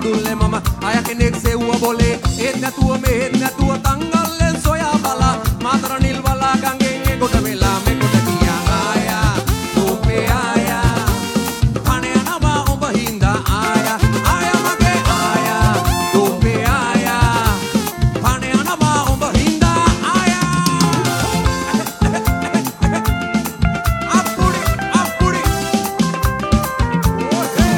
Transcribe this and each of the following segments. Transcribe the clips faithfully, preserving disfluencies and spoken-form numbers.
දුල්ලේ මම අය කෙනෙක් සෙව්ව බොලේ ඒත් නැතුව මෙහෙත් නැතුව තංගල්ලෙන් සොයා බලා මාතර නිල් වලා ගඟෙන් ඒ කොට වෙලා මේ කොට ගියා ආයා රූපේ ආයා පණ යනවා ඔබ හින්දා ආයා ආයා මගේ ආයා රූපේ ආයා පණ යනවා ඔබ හින්දා ආයා අප්පුඩි අප්පුඩි ඕහේ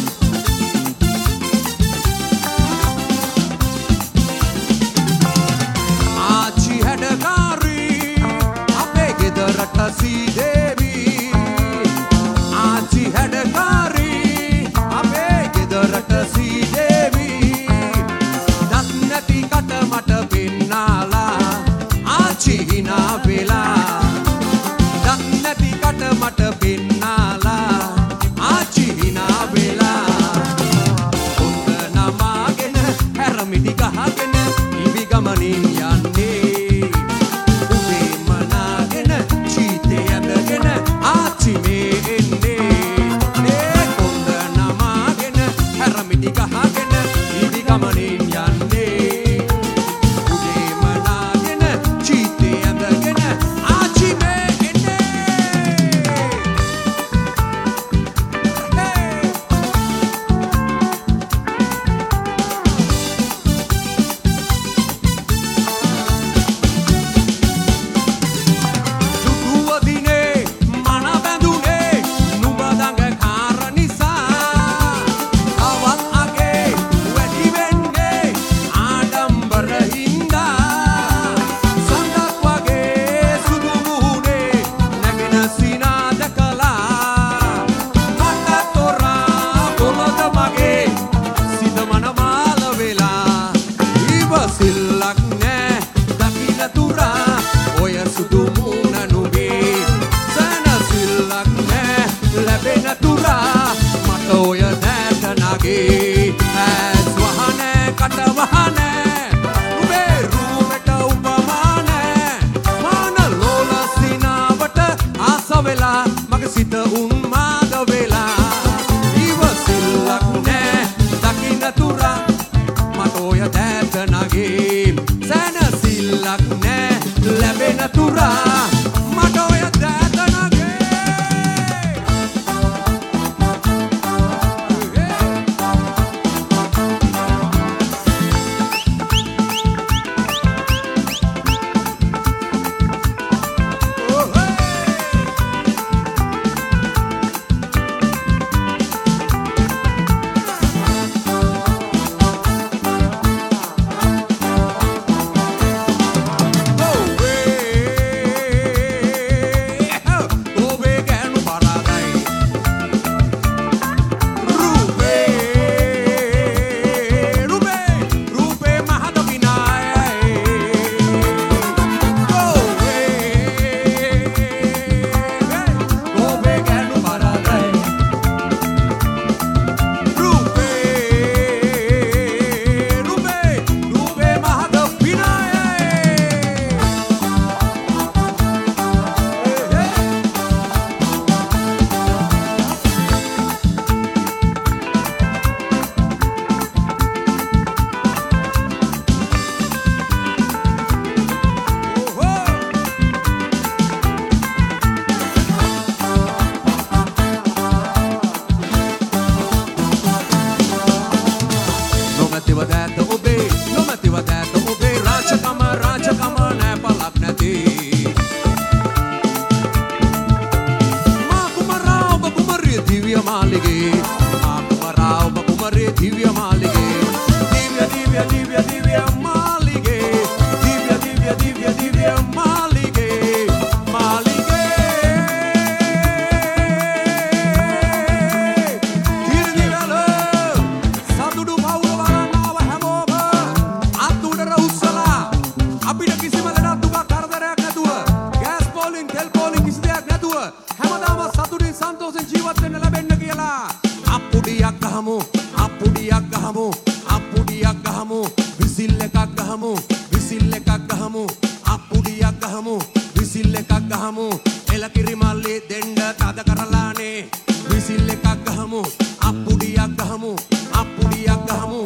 ආච්චි හැඩකාරී අපේ ගෙදරට සීදේවි ආච්චි හැඩකාරී අපේ ගෙදරට සීදේවි දත් නැති කට මට පෙන්නාලා ආච්චි හිනා වෙලා දත් නැති කට මට පෙන්නාලා ආච්චි හිනා වෙලා හොඳ නමාගෙන හැරමිටි ගහගෙන ඉවි ගමනින් යන්නේ උදේ මනාගෙන චීතේ ඇඳගෙන ආච්චි මේ එන්නේ නේ හොඳ නමාගෙන හැරමිටි ගහගෙන ඉවි ගමනින් යන්නේ උදේ මනාගෙන චීතේ ඇඳගෙන ආච්චි මේ එන්නේ දුවදිනේ මන බැඳුනේ නුඹ දඟ කාර නිසා අවල් අගේ වැඩි වෙන්නේ ආඩම්බර හින්දා සඳක් වගේ සුදු මුහුණේ නැගෙන සිනාද කළා මට තොරා පොළොද මගේ සිත මන මාල වෙලා ඉවසිල්ලක් නෑ දකින්න තුරා ඔය සුදු මුණ නුඹේ සනසිල්ලක් නෑ ලැබෙන තුරා මට ඔය දැක නගේ ඇස් වහනෑ කට වහනෑ උඹේ රූපෙට උපමා නෑ මාන ලෝල සිනාවට ආස වෙලා මගේ සිත උන්මාද වෙලා ඉවසිල්ලක් නෑ දකින්න තුරා මට ඔය දැක නගේ සනසිල්ලක් නෑ ලැබෙන තුරා මට ඔය දැක නගේ ඔබේ ගෑනු පරාදයි රූපේ රූපේ රූපේ මහද විනායයි ඔබේ ගෑනු පරාදයි රූපේ රූපේ රූපේ මහද විනායයි නොමැතිව දැත ඔබේ නොමැතිව දැත ඔබේ රාජකම රාජකම නෑ පලක් නැති මා කුමරා ඔබ කුමරිය දිව්‍ය මාලිගේ මා කුමරා ඔබ කුමරිය දිව්‍ය මාලිගේ දිව්‍ය දිව්‍ය දිව්‍ය දිව්‍ය මාලිගේ දිව්‍ය දිව්‍ය දිව්‍ය දිව්‍ය මාලිගේ මාලිගේ කිරිදිවැල සතුටු පවුල වරන්නාව හැමෝම අත්උඩර උස්සලා අපිට කිසිම ලඩක් දුකක් කරදරයක් නැතුව ගෑස් පෝලින් තෙල් පෝලින් කිසි දෙයක් නැතුව හැමදාම සතුටින් සන්තෝෂෙන් ජීවත් වෙන්න ලැබෙන්න කියලා අප්පුඩියක් ගහමු අප්පුඩියක් ගහමු අප්පුඩියක් ගහමු විසිල් එකක් ගහමු විසිල් එකක් ගහමු අප්පුඩියක් ගහමු විසිල් එකක් ගහමු එලකිරි මල්ලි දෙන්න තද කරලානේ විසිල් එකක් ගහමු අප්පුඩියක් ගහමු අප්පුඩියක් ගහමු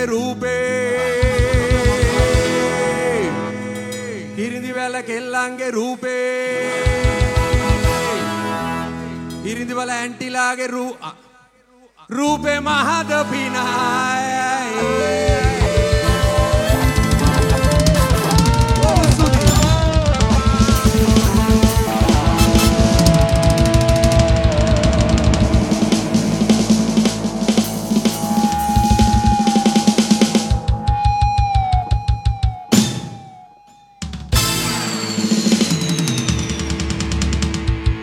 රූපේ කිරිඳි වැල කෙල්ලන්ගේ රූපේ කිරිඳි වල ඇන්ටිලාගේ රූපේ මහද පිනායි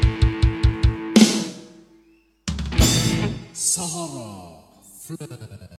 Sahara.